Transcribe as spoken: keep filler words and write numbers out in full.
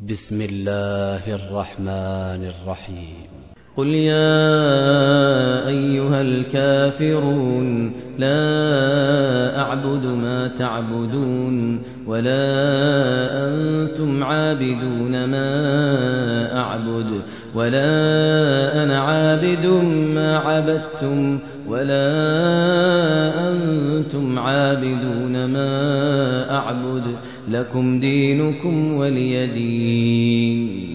بسم الله الرحمن الرحيم قل يا أيها الكافرون لا أعبد ما تعبدون ولا أنتم عابدون ما أعبد ولا أنا عابد ما عبدتم ولا أنتم عابدون ما أعبد لكم دينكم ولي دين.